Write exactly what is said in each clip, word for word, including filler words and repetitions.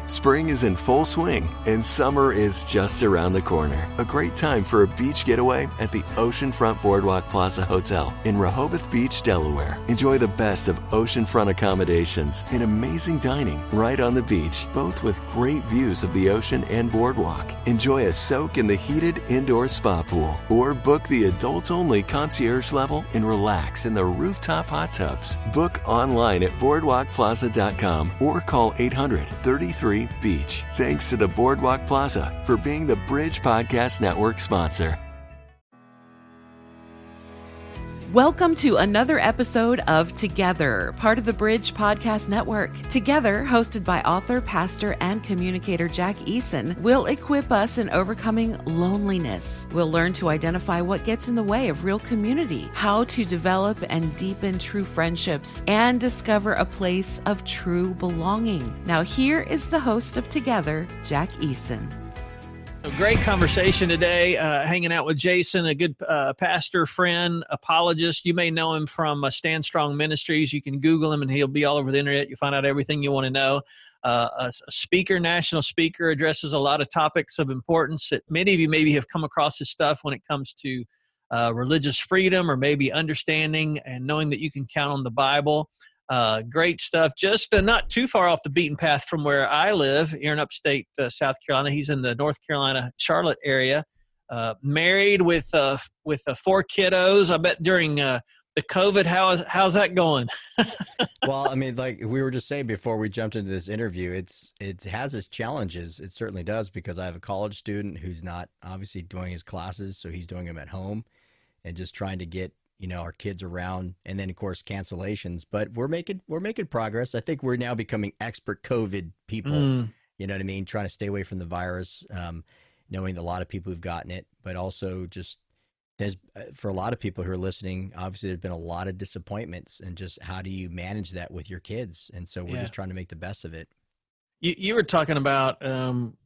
Spring is in full swing, and summer is just around the corner. A great time for a beach getaway at the Oceanfront Boardwalk Plaza Hotel in Rehoboth Beach, Delaware. Enjoy the best of oceanfront accommodations and amazing dining right on the beach, both with great views of the ocean and boardwalk. Enjoy a soak in the heated indoor spa pool, or book the adults-only concierge level and relax in the rooftop hot tubs. Book online at boardwalk plaza dot com or call eight hundred, thirty-three, Beach. Thanks to the Boardwalk Plaza for being the Bridge Podcast Network sponsor. Welcome to another episode of Together, part of the Bridge Podcast Network. Together, hosted by author, pastor, and communicator Jack Eason, will equip us in overcoming loneliness. We'll learn to identify what gets in the way of real community, how to develop and deepen true friendships, and discover a place of true belonging. Now, here is the host of Together, Jack Eason. A great conversation today, uh, hanging out with Jason, a good uh, pastor, friend, apologist. You may know him from uh, Stand Strong Ministries. You can Google him, and he'll be all over the internet. You'll find out everything you want to know. Uh, a, a speaker, national speaker, addresses a lot of topics of importance that many of you maybe have come across his stuff when it comes to uh, religious freedom or maybe understanding and knowing that you can count on the Bible. Uh, great stuff. Just uh, not too far off the beaten path from where I live here in upstate uh, South Carolina. He's in the North Carolina, Charlotte area. Uh, married with uh, with uh, four kiddos. I bet during uh, the COVID, how is how's that going? Well, I mean, like we were just saying before we jumped into this interview, it's it has its challenges. It certainly does, because I have a college student who's not obviously doing his classes, so he's doing them at home, and just trying to get you know, our kids around, and then of course cancellations, but we're making, we're making progress. I think we're now becoming expert COVID people, mm. you know what I mean? Trying to stay away from the virus, um, knowing that a lot of people who've gotten it, but also just there's, uh, for a lot of people who are listening, obviously there's been a lot of disappointments, and just how do you manage that with your kids? And so we're yeah. just trying to make the best of it. You, you were talking about, um,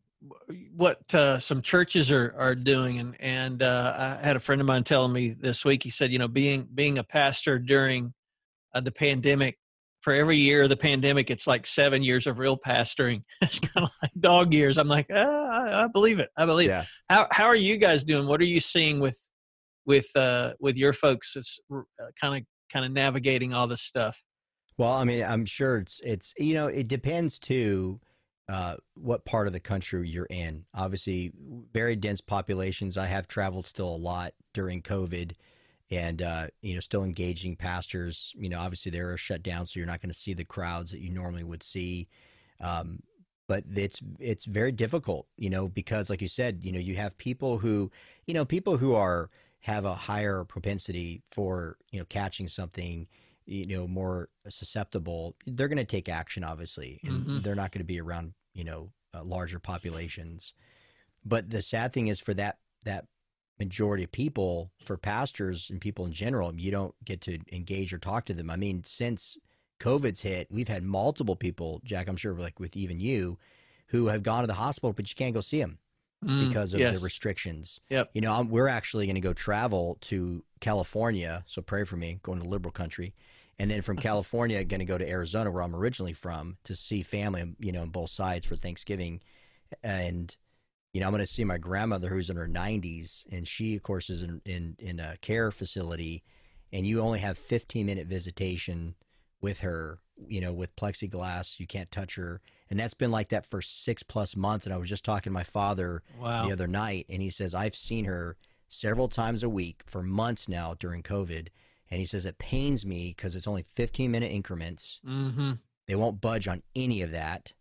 what uh, some churches are, are doing. And, and uh, I had a friend of mine telling me this week, he said, you know, being, being a pastor during uh, the pandemic, for every year of the pandemic, it's like seven years of real pastoring. It's kind of like dog years. I'm like, ah, I, I believe it. I believe yeah. it. How, how are you guys doing? What are you seeing with, with, uh, with your folks? It's kind of, kind of navigating all this stuff. Well, I mean, I'm sure it's, it's, you know, it depends too, Uh, what part of the country you're in. Obviously, very dense populations. I have traveled still a lot during COVID, and, uh, you know, still engaging pastors. You know, obviously they're shut down, so you're not going to see the crowds that you normally would see. Um, but it's it's very difficult, you know, because like you said, you know, you have people who, you know, people who are have a higher propensity for, you know, catching something, you know, more susceptible. They're going to take action, obviously, and mm-hmm. they're not going to be around, you know, uh, larger populations. But the sad thing is, for that, that majority of people, for pastors and people in general, you don't get to engage or talk to them. I mean, since COVID's hit, we've had multiple people, Jack, I'm sure like with even you, who have gone to the hospital, but you can't go see them mm, because of yes. the restrictions. Yep. You know, I'm, we're actually going to go travel to California. So pray for me, going to liberal country. And then from California, going to go to Arizona, where I'm originally from, to see family, you know, on both sides for Thanksgiving. And, you know, I'm going to see my grandmother, who's in her nineties, and she, of course, is in, in, in a care facility. And you only have fifteen minute visitation with her, you know, with plexiglass. You can't touch her. And that's been like that for six plus months. And I was just talking to my father wow. the other night, and he says, I've seen her several times a week for months now during COVID. And he says, it pains me because it's only fifteen minute increments. Mm-hmm. They won't budge on any of that.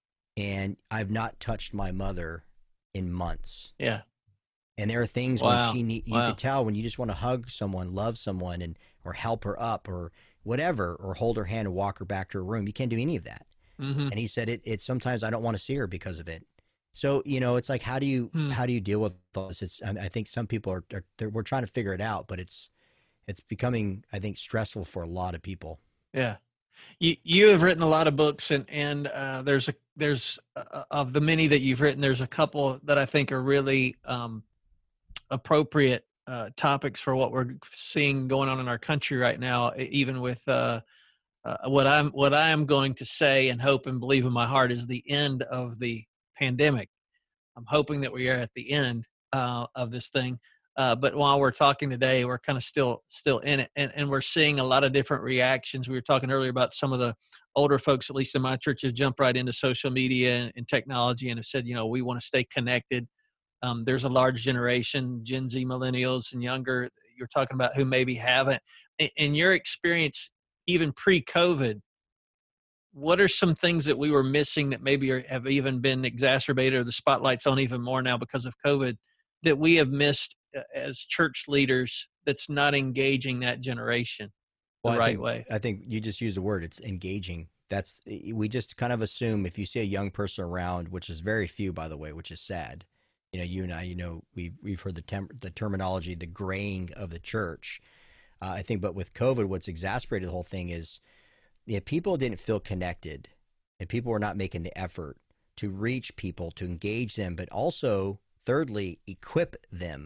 And I've not touched my mother in months. Yeah. And there are things wow. when she need, you wow. can tell when you just want to hug someone, love someone, and or help her up or whatever, or hold her hand and walk her back to her room. You can't do any of that. Mm-hmm. And he said, it, it sometimes I don't want to see her because of it. So, you know, it's like, how do you, hmm. how do you deal with this? It's, I, I think some people are, are we're trying to figure it out, but it's, it's becoming, I think, stressful for a lot of people. Yeah. You, you have written a lot of books, and, and uh, there's a, there's uh, of the many that you've written, there's a couple that I think are really um, appropriate uh, topics for what we're seeing going on in our country right now, even with uh, uh, what I'm what I am going to say and hope and believe in my heart is the end of the pandemic. I'm hoping that we are at the end uh, of this thing. Uh, but while we're talking today, we're kind of still still in it, and, and we're seeing a lot of different reactions. We were talking earlier about some of the older folks, at least in my church, have jumped right into social media and, and technology and have said, you know, we want to stay connected. Um, there's a large generation, Gen Z, millennials, and younger, you're talking about, who maybe haven't. In, in your experience, even pre-COVID, what are some things that we were missing that maybe are, have even been exacerbated, or the spotlight's on even more now because of COVID, that we have missed as church leaders that's not engaging that generation the well, I right think, way? I think you just used the word, it's engaging. That's, we just kind of assume if you see a young person around, which is very few, by the way, which is sad. You know, you and I, you know, we've, we've heard the, tem- the terminology, the graying of the church. Uh, I think, but with COVID, what's exacerbated the whole thing is, if people didn't feel connected and people were not making the effort to reach people, to engage them, but also, thirdly, equip them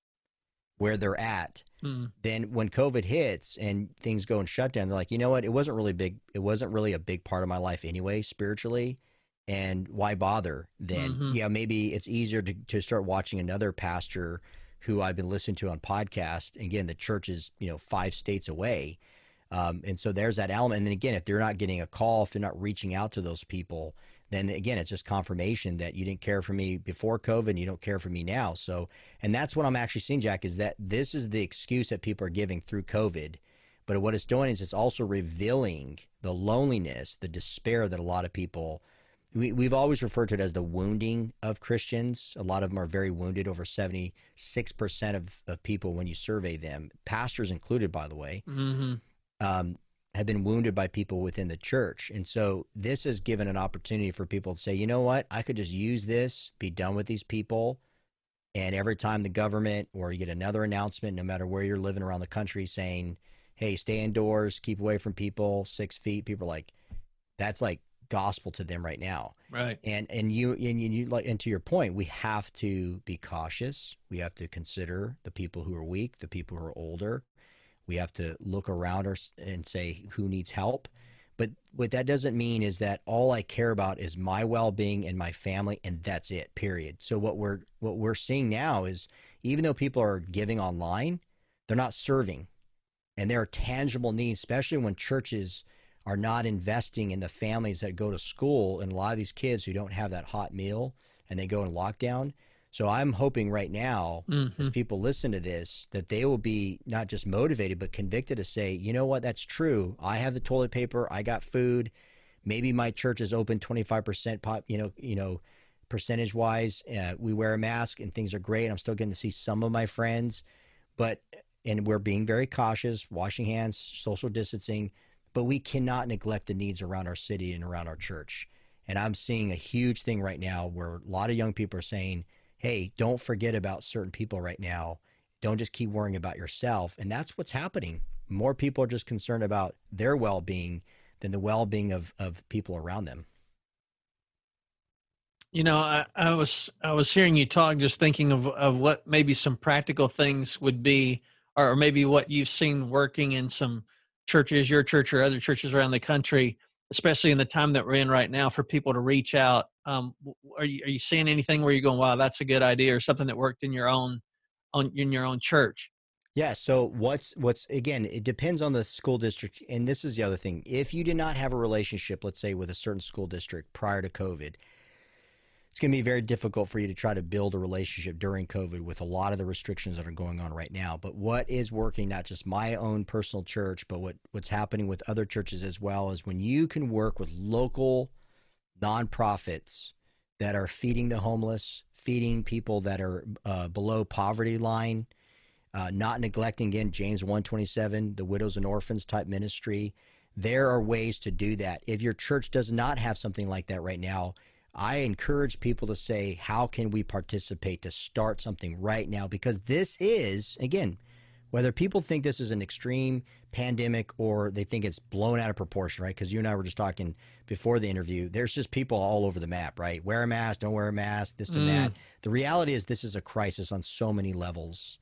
where they're at, mm. then when COVID hits and things go and shut down, they're like, you know what, it wasn't really big. It wasn't really a big part of my life anyway, spiritually. And why bother then? Mm-hmm. Yeah, maybe it's easier to, to start watching another pastor who I've been listening to on podcast. Again, the church is, you know, five states away. Um, and so there's that element. And then again, if they're not getting a call, if they're not reaching out to those people, then again, it's just confirmation that you didn't care for me before COVID and you don't care for me now. So, and that's what I'm actually seeing, Jack, is that this is the excuse that people are giving through COVID. But what it's doing is it's also revealing the loneliness, the despair that a lot of people, we, we've always referred to it as the wounding of Christians. A lot of them are very wounded, over seventy-six percent of, of people when you survey them, pastors included, by the way. Mm-hmm. Um, have been wounded by people within the church. And so this has given an opportunity for people to say, you know what, I could just use this, be done with these people. And every time the government, or you get another announcement, no matter where you're living around the country, saying, hey, stay indoors, keep away from people, six feet, people are like, that's like gospel to them right now. Right. And, and you, and you, like, and to your point, we have to be cautious. We have to consider the people who are weak, the people who are older. We have to look around us and say who needs help. But what that doesn't mean is that all I care about is my well-being and my family, and that's it, period. So what we're what we're seeing now is, even though people are giving online, they're not serving. And there are tangible needs, especially when churches are not investing in the families that go to school, and a lot of these kids who don't have that hot meal and they go in lockdown. So I'm hoping right now, mm-hmm. as people listen to this, that they will be not just motivated, but convicted to say, you know what, that's true. I have the toilet paper. I got food. Maybe my church is open twenty-five percent pop, you know, you know, percentage wise. Uh, we wear a mask and things are great. I'm still getting to see some of my friends, but, and we're being very cautious, washing hands, social distancing, but we cannot neglect the needs around our city and around our church. And I'm seeing a huge thing right now where a lot of young people are saying, hey, don't forget about certain people right now. Don't just keep worrying about yourself. And that's what's happening. More people are just concerned about their well-being than the well-being of, of people around them. You know, I, I was I was hearing you talk, just thinking of, of what maybe some practical things would be, or maybe what you've seen working in some churches, your church or other churches around the country, especially in the time that we're in right now, for people to reach out. Um, are you are you seeing anything where you're going, wow, that's a good idea, or something that worked in your own on in your own church? Yeah. So what's what's again, it depends on the school district, and this is the other thing. If you did not have a relationship, let's say, with a certain school district prior to COVID, it's going to be very difficult for you to try to build a relationship during COVID with a lot of the restrictions that are going on right now. But what is working, not just my own personal church, but what, what's happening with other churches as well, is when you can work with local nonprofits that are feeding the homeless, feeding people that are uh, below poverty line, uh, not neglecting, again, James one twenty-seven, the widows and orphans type ministry. There are ways to do that. If your church does not have something like that right now, I encourage people to say, how can we participate to start something right now? Because this is, again, whether people think this is an extreme pandemic or they think it's blown out of proportion, right? Because you and I were just talking before the interview, there's just people all over the map, right? Wear a mask, don't wear a mask, this and mm. that. The reality is this is a crisis on so many levels.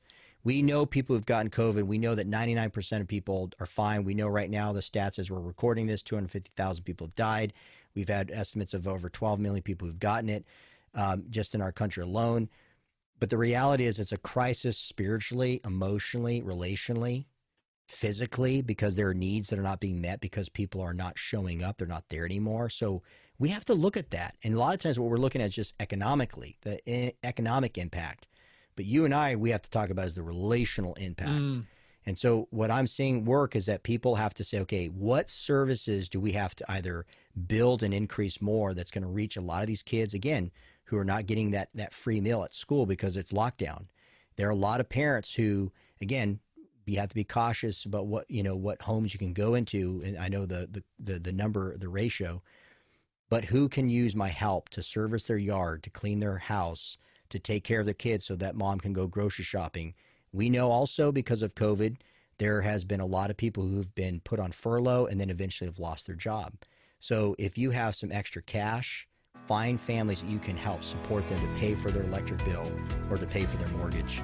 We know people who've gotten COVID. We know that ninety-nine percent of people are fine. We know right now the stats as we're recording this, two hundred fifty thousand people have died. We've had estimates of over twelve million people who've gotten it um, just in our country alone. But the reality is it's a crisis spiritually, emotionally, relationally, physically, because there are needs that are not being met because people are not showing up. They're not there anymore. So we have to look at that. And a lot of times what we're looking at is just economically, the e- economic impact. But you and I, we have to talk about is the relational impact. Mm. And so what I'm seeing work is that people have to say, okay, what services do we have to either build and increase more that's going to reach a lot of these kids, again, who are not getting that, that free meal at school because it's lockdown. There are a lot of parents who, again, you have to be cautious about what, you know, what homes you can go into. And I know the, the, the, the number, the ratio, but who can use my help to service their yard, to clean their house, to take care of their kids so that mom can go grocery shopping. We know also because of COVID, there has been a lot of people who've been put on furlough and then eventually have lost their job. So if you have some extra cash, find families that you can help support them to pay for their electric bill or to pay for their mortgage.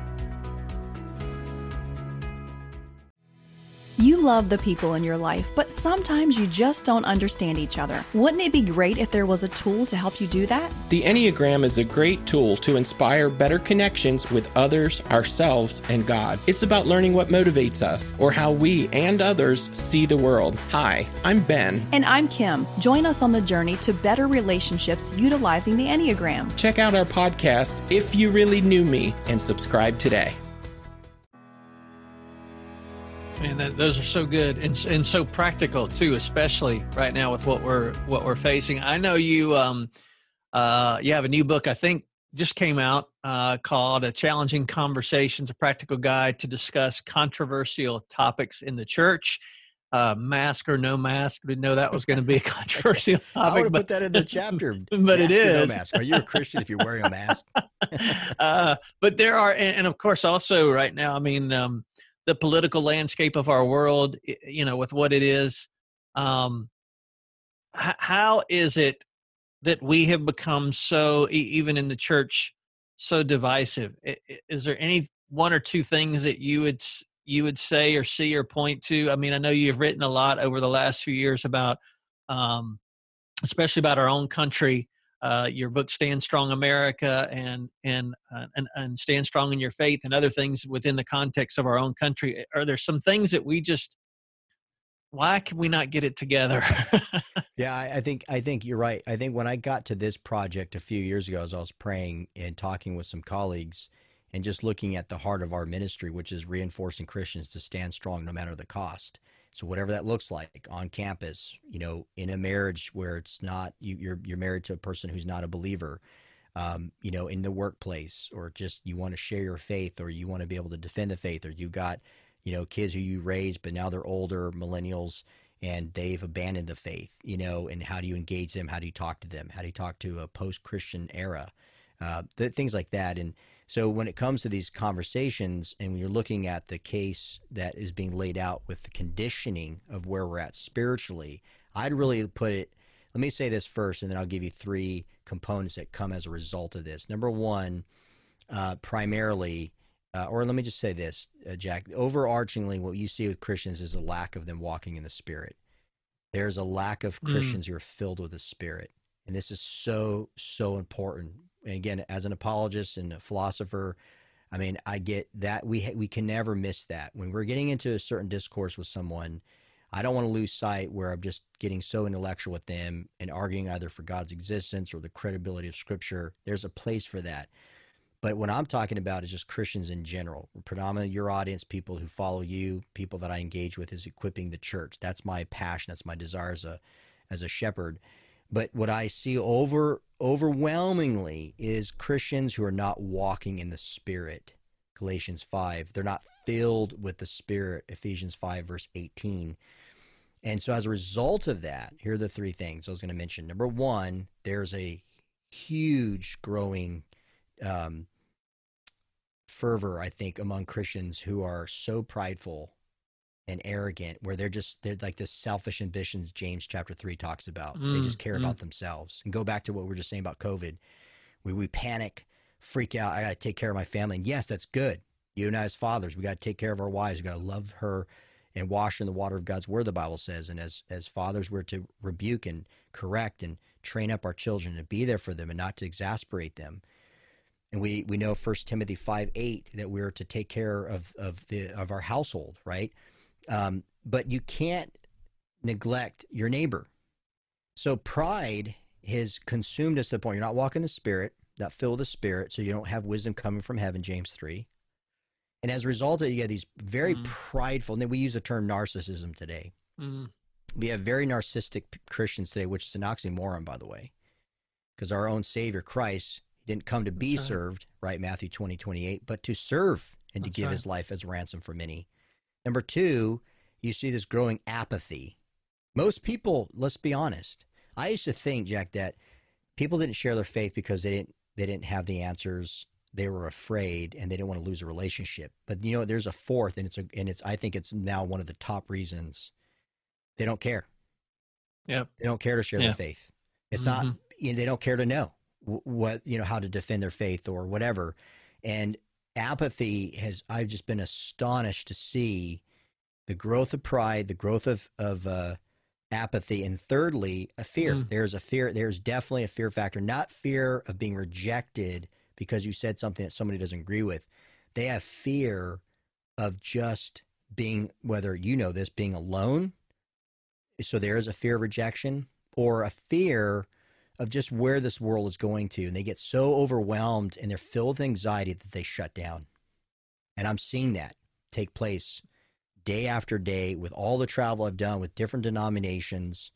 You love the people in your life, but sometimes you just don't understand each other. Wouldn't it be great if there was a tool to help you do that? The Enneagram is a great tool to inspire better connections with others, ourselves, and God. It's about learning what motivates us or how we and others see the world. Hi, I'm Ben. And I'm Kim. Join us on the journey to better relationships utilizing the Enneagram. Check out our podcast, If You Really Knew Me, and subscribe today. Man, that, those are so good and and so practical too, especially right now with what we're what we're facing. I know you um uh you have a new book I think just came out uh called "A Challenging Conversations: A Practical Guide to Discuss Controversial Topics in the Church." Uh, mask or no mask? Didn't know that was going to be a controversial topic. I would have but, put that in the chapter. but mask it is. No mask. Are you a Christian if you're wearing a mask? uh, but there are, and, and of course, also right now, I mean. Um, the political landscape of our world, you know, with what it is. Um, h- how is it that we have become so, e- even in the church, so divisive? I- is there any one or two things that you would you would say or see or point to? I mean, I know you've written a lot over the last few years about, um, especially about our own country. Uh, your book, Stand Strong America, and and, uh, and and Stand Strong in Your Faith, and other things within the context of our own country. Are there some things that we just, why can we not get it together? Yeah, I, I think I think you're right. I think when I got to this project a few years ago, as I was praying and talking with some colleagues, and just looking at the heart of our ministry, which is reinforcing Christians to stand strong no matter the cost. So whatever that looks like on campus, you know, in a marriage where it's not, you, you're you're married to a person who's not a believer, um, you know, in the workplace, or just you want to share your faith, or you want to be able to defend the faith, or you got, you know, kids who you raised, but now they're older, millennials, and they've abandoned the faith, you know, and how do you engage them? How do you talk to them? How do you talk to a post-Christian era? Uh, the, things like that. And so when it comes to these conversations, and when you're looking at the case that is being laid out with the conditioning of where we're at spiritually, I'd really put it, let me say this first, and then I'll give you three components that come as a result of this. Number one, uh, primarily, uh, or let me just say this, uh, Jack, overarchingly, what you see with Christians is a lack of them walking in the Spirit. There's a lack of Christians mm. who are filled with the Spirit. And this is so, so important. And again, as an apologist and a philosopher, I mean, I get that we ha- we can never miss that. When we're getting into a certain discourse with someone, I don't want to lose sight where I'm just getting so intellectual with them and arguing either for God's existence or the credibility of Scripture. There's a place for that. But what I'm talking about is just Christians in general. Predominantly your audience, people who follow you, people that I engage with, is equipping the church. That's my passion. That's my desire as a as a shepherd. But what I see over overwhelmingly is Christians who are not walking in the Spirit. Galatians five. They're not filled with the Spirit. Ephesians five, verse eighteen. And so as a result of that, here are the three things I was going to mention. Number one, there's a huge growing um, fervor, I think, among Christians who are so prideful and arrogant, where they're just, they're like this selfish ambitions James chapter three talks about. Mm, they just care mm. about themselves. And go back to what we were just saying about COVID. We, we panic, freak out. I got to take care of my family. And yes, that's good. You and I as fathers, we got to take care of our wives. We got to love her and wash in the water of God's word, the Bible says. And as, as fathers, we're to rebuke and correct and train up our children and be there for them and not to exasperate them. And we, we know First Timothy five eight that we're to take care of, of the of our household, right? Um, but you can't neglect your neighbor. So pride has consumed us to the point you're not walking the Spirit, not filled with the Spirit, so you don't have wisdom coming from heaven, James three. And as a result of it, you have these very mm. prideful, and then we use the term narcissism today. Mm. We have very narcissistic Christians today, which is an oxymoron, by the way, because our own Savior, Christ, he didn't come to be That's served, right. right, Matthew twenty, twenty-eight, but to serve and That's to give right. his life as ransom for many. Number two, you see this growing apathy. Most people, let's be honest, I used to think, Jack, that people didn't share their faith because they didn't they didn't have the answers. They were afraid and they didn't want to lose a relationship. But you know, there's a fourth, and it's a, and it's I think it's now one of the top reasons. They don't care. Yeah, they don't care to share yeah. their faith. It's mm-hmm. not. You know, they don't care to know what you know how to defend their faith or whatever. And apathy has. I've just been astonished to see the growth of pride, the growth of of uh, apathy, and thirdly, a fear. Mm. There's a fear. There's definitely a fear factor. Not fear of being rejected because you said something that somebody doesn't agree with. They have fear of just being, whether you know this, being alone. So there is a fear of rejection, or a fear of just where this world is going to. And they get so overwhelmed and they're filled with anxiety that they shut down. And I'm seeing that take place day after day with all the travel I've done with different denominations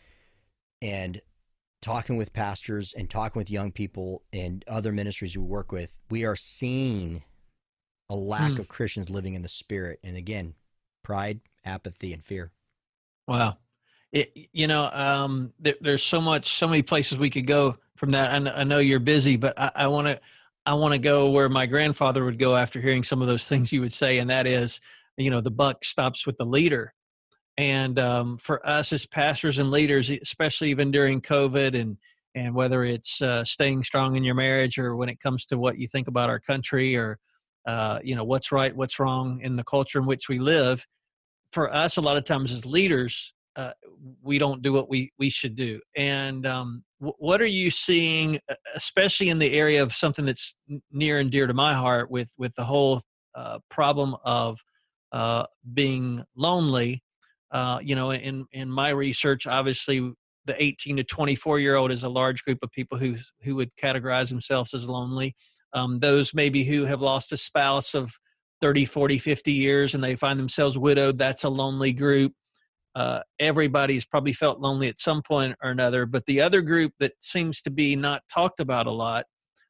and talking with pastors and talking with young people and other ministries we work with. We are seeing a lack mm. of Christians living in the Spirit. And again, pride, apathy, and fear. Wow. It, you know, um, there, there's so much, so many places we could go from that. I, I know you're busy, but I want to, I want to go where my grandfather would go after hearing some of those things you would say. And that is, you know, the buck stops with the leader. And um, for us as pastors and leaders, especially even during COVID, and and whether it's uh, staying strong in your marriage, or when it comes to what you think about our country, or uh, you know, what's right, what's wrong in the culture in which we live, for us, a lot of times as leaders, uh, we don't do what we we should do. And um, w- what are you seeing, especially in the area of something that's near and dear to my heart, with with the whole uh, problem of uh, being lonely? Uh, you know, in, in my research, obviously the eighteen to twenty-four year old is a large group of people who, who would categorize themselves as lonely. Um, those maybe who have lost a spouse of thirty, forty, fifty years and they find themselves widowed, that's a lonely group. Uh, everybody's probably felt lonely at some point or another. But the other group that seems to be not talked about a lot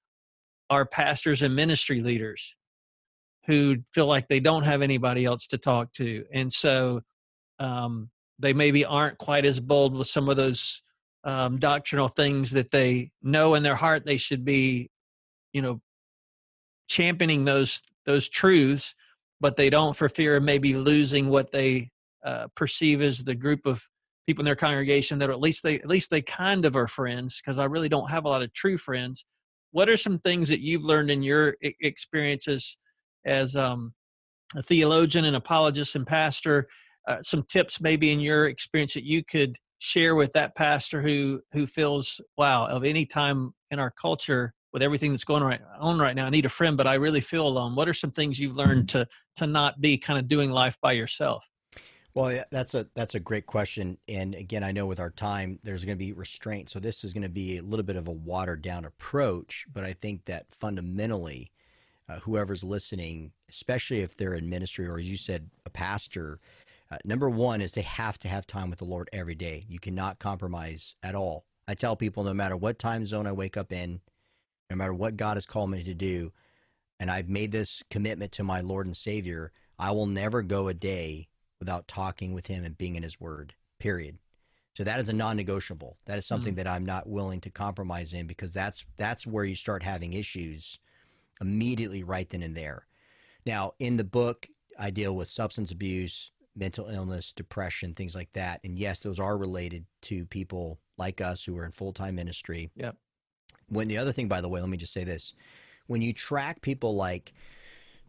are pastors and ministry leaders who feel like they don't have anybody else to talk to. And so Um, they maybe aren't quite as bold with some of those um, doctrinal things that they know in their heart they should be, you know, championing those those truths, but they don't for fear of maybe losing what they uh, perceive as the group of people in their congregation that at least they at least they kind of are friends, because I really don't have a lot of true friends. What are some things that you've learned in your experiences as um, a theologian and apologist and pastor? Uh, some tips maybe in your experience that you could share with that pastor who who feels, wow, of any time in our culture with everything that's going right, on right now, I need a friend, but I really feel alone. What are some things you've learned to to not be kind of doing life by yourself? Well, yeah, that's a that's a great question. And again, I know with our time, there's going to be restraint. So this is going to be a little bit of a watered down approach. But I think that fundamentally, uh, whoever's listening, especially if they're in ministry or, as you said, a pastor, Uh, number one is they have to have time with the Lord every day. You cannot compromise at all. I tell people, no matter what time zone I wake up in, no matter what God has called me to do, and I've made this commitment to my Lord and Savior, I will never go a day without talking with him and being in his word, period. So that is a non-negotiable. That is something mm-hmm. that I'm not willing to compromise in, because that's that's where you start having issues immediately right then and there. Now, in the book, I deal with substance abuse, mental illness, depression, things like that. And yes, those are related to people like us who are in full-time ministry. Yep. When the other thing, by the way, let me just say this. When you track people like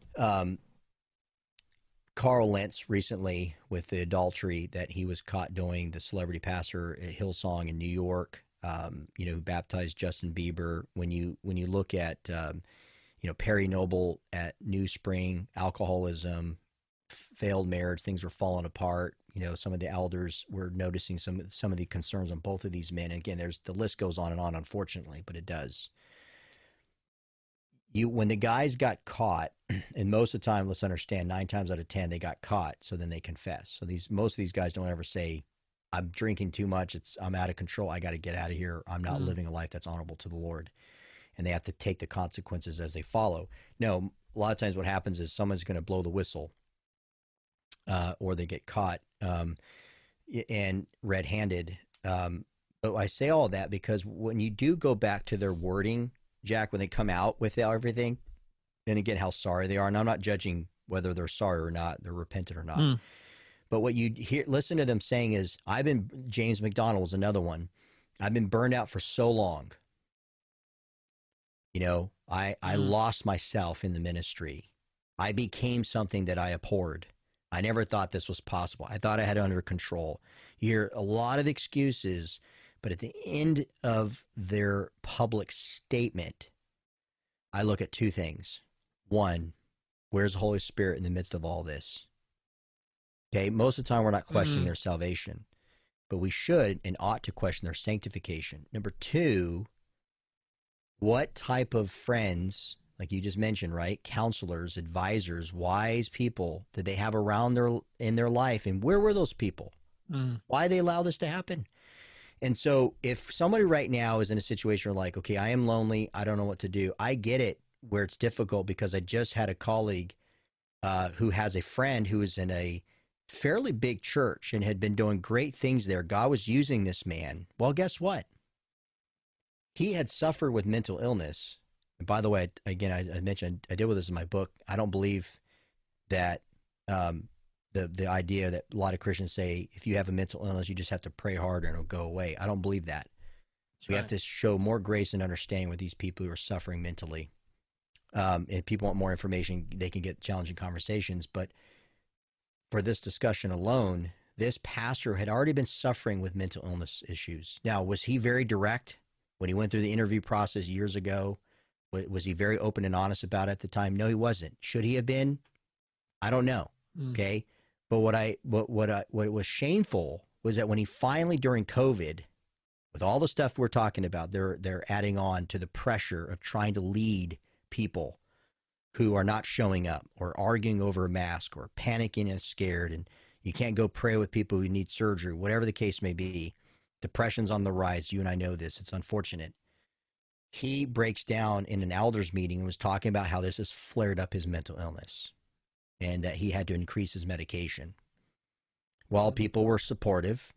Um, Carl Lentz recently with the adultery that he was caught doing, the celebrity pastor at Hillsong in New York, um, you know, who baptized Justin Bieber. When you when you look at, um, you know, Perry Noble at New Spring, alcoholism, failed marriage, things were falling apart. You know, some of the elders were noticing some some of the concerns on both of these men. And again, there's the list goes on and on, unfortunately, but it does. You when the guys got caught, and most of the time, let's understand, nine times out of ten they got caught, so then they confess. So these most of these guys don't ever say, "I'm drinking too much. It's I'm out of control. I got to get out of here. I'm not mm. living a life that's honorable to the Lord," and they have to take the consequences as they follow. No, a lot of times what happens is someone's going to blow the whistle, uh, or they get caught um, and red-handed. Um, but I say all that because when you do go back to their wording, Jack, when they come out with everything, and again, how sorry they are, and I'm not judging whether they're sorry or not, they're repentant or not. Mm. But what you hear, listen to them saying is, I've been, James McDonald was another one. I've been burned out for so long. You know, I, I mm. lost myself in the ministry. I became something that I abhorred. I never thought this was possible. I thought I had it under control. You hear a lot of excuses, but at the end of their public statement, I look at two things. One, where's the Holy Spirit in the midst of all this? Okay, most of the time we're not questioning mm. their salvation, but we should and ought to question their sanctification. Number two, what type of friends, like you just mentioned, right? Counselors, advisors, wise people did they have around their in their life, and where were those people? Mm. Why they allow this to happen? And so if somebody right now is in a situation where like, okay, I am lonely, I don't know what to do. I get it where it's difficult because I just had a colleague uh, who has a friend who is in a fairly big church and had been doing great things there. God was using this man. Well, guess what? He had suffered with mental illness. And by the way, again, I, I mentioned, I deal with this in my book. I don't believe that um, the the idea that a lot of Christians say, if you have a mental illness, you just have to pray harder and it'll go away. I don't believe that. That's we right. have to show more grace and understanding with these people who are suffering mentally. Um, if people want more information, they can get challenging conversations. But for this discussion alone, this pastor had already been suffering with mental illness issues. Now, was he very direct when he went through the interview process years ago? Was he very open and honest about it at the time? No, he wasn't. Should he have been? I don't know. Mm. Okay. But what I what what I, what was shameful was that when he finally, during COVID, with all the stuff we're talking about, they're they're adding on to the pressure of trying to lead people who are not showing up or arguing over a mask or panicking and scared, and you can't go pray with people who need surgery, whatever the case may be. Depression's on the rise. You and I know this. It's unfortunate. He breaks down in an elders meeting and was talking about how this has flared up his mental illness and that he had to increase his medication. Well, people were supportive.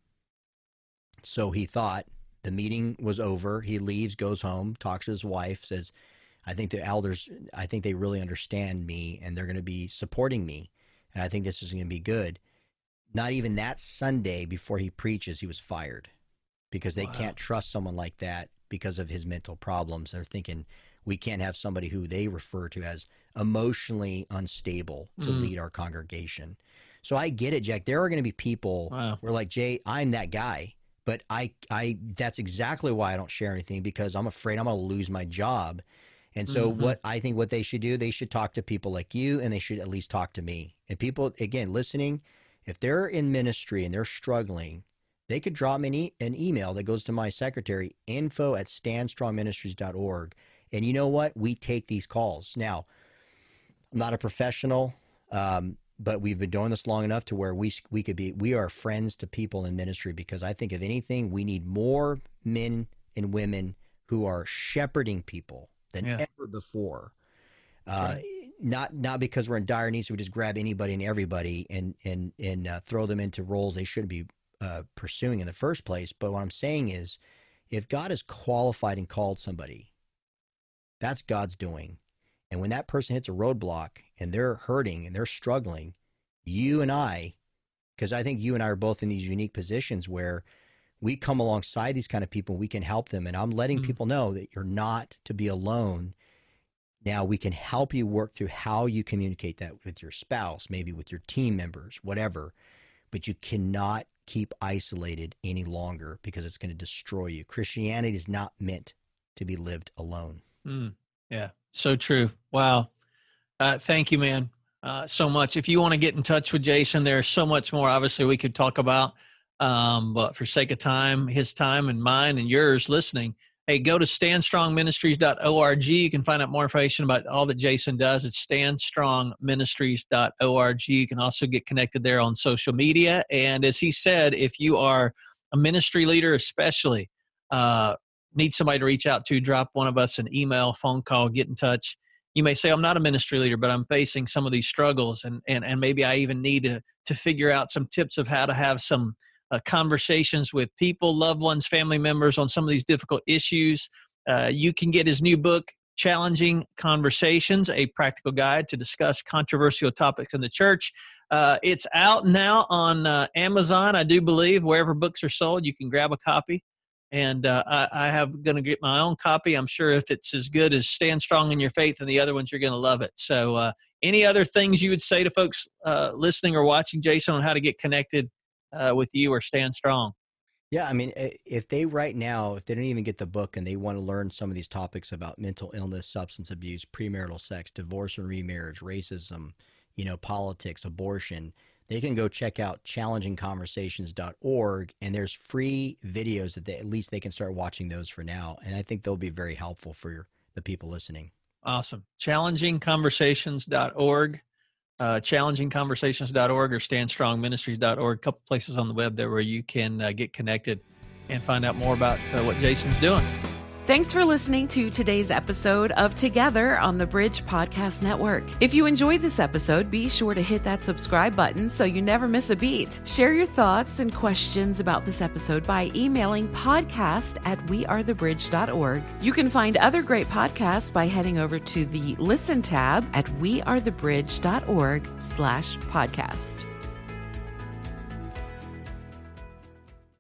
So he thought the meeting was over. He leaves, goes home, talks to his wife, says, I think the elders, I think they really understand me and they're going to be supporting me. And I think this is going to be good. Not even that Sunday before he preaches, he was fired because they wow. can't trust someone like that because of his mental problems. They're thinking we can't have somebody who they refer to as emotionally unstable to mm. lead our congregation. So I get it, Jack. There are going to be people wow. who are like, Jay, I'm that guy. But I, I, that's exactly why I don't share anything, because I'm afraid I'm going to lose my job. And so mm-hmm. what I think what they should do, they should talk to people like you, and they should at least talk to me. And people, again, listening, if they're in ministry and they're struggling, they could drop me an, e- an email that goes to my secretary, info at stand strong ministries dot org. And you know what? We take these calls. Now, I'm not a professional, um, but we've been doing this long enough to where we we could be, we are friends to people in ministry, because I think if anything, we need more men and women who are shepherding people than yeah. ever before. Uh, right. Not not because we're in dire need, so we just grab anybody and everybody and and and uh, throw them into roles they shouldn't be uh, pursuing in the first place. But what I'm saying is, if God has qualified and called somebody, that's God's doing. And when that person hits a roadblock and they're hurting and they're struggling, you and I, because I think you and I are both in these unique positions where we come alongside these kind of people, we can help them. And I'm letting mm. people know that you're not to be alone. Now we can help you work through how you communicate that with your spouse, maybe with your team members, whatever, but you cannot keep isolated any longer because it's going to destroy you. Christianity is not meant to be lived alone. Mm, yeah, so true. Wow. Uh, thank you, man, uh, so much. If you want to get in touch with Jason, there's so much more, obviously, we could talk about. Um, but for sake of time, his time and mine and yours listening, hey, go to stand strong ministries dot org. You can find out more information about all that Jason does. It's stand strong ministries dot org. You can also get connected there on social media. And as he said, if you are a ministry leader especially, uh, need somebody to reach out to, drop one of us an email, phone call, get in touch. You may say, I'm not a ministry leader, but I'm facing some of these struggles, and and, and maybe I even need to, to figure out some tips of how to have some Uh, conversations with people, loved ones, family members on some of these difficult issues. Uh, you can get his new book, Challenging Conversations, a practical guide to discuss controversial topics in the church. Uh, it's out now on uh, Amazon, I do believe. Wherever books are sold, you can grab a copy. And uh, I, I have going to get my own copy. I'm sure if it's as good as Stand Strong in Your Faith and the other ones, you're going to love it. So uh, any other things you would say to folks uh, listening or watching, Jason, on how to get connected Uh, with you or Stand Strong? Yeah, I mean, if they right now, if they don't even get the book and they want to learn some of these topics about mental illness, substance abuse, premarital sex, divorce and remarriage, racism, you know, politics, abortion, they can go check out challenging conversations dot org, and there's free videos that they, at least they can start watching those for now. And I think they'll be very helpful for your, the people listening. Awesome. challenging conversations dot org. Uh, challenging conversations dot org or stand strong ministries dot org, a couple places on the web there where you can uh, get connected and find out more about uh, what Jason's doing. Thanks for listening to today's episode of Together on the Bridge Podcast Network. If you enjoyed this episode, be sure to hit that subscribe button so you never miss a beat. Share your thoughts and questions about this episode by emailing podcast at we are the bridge dot org. You can find other great podcasts by heading over to the Listen tab at we are the bridge dot org slash podcast.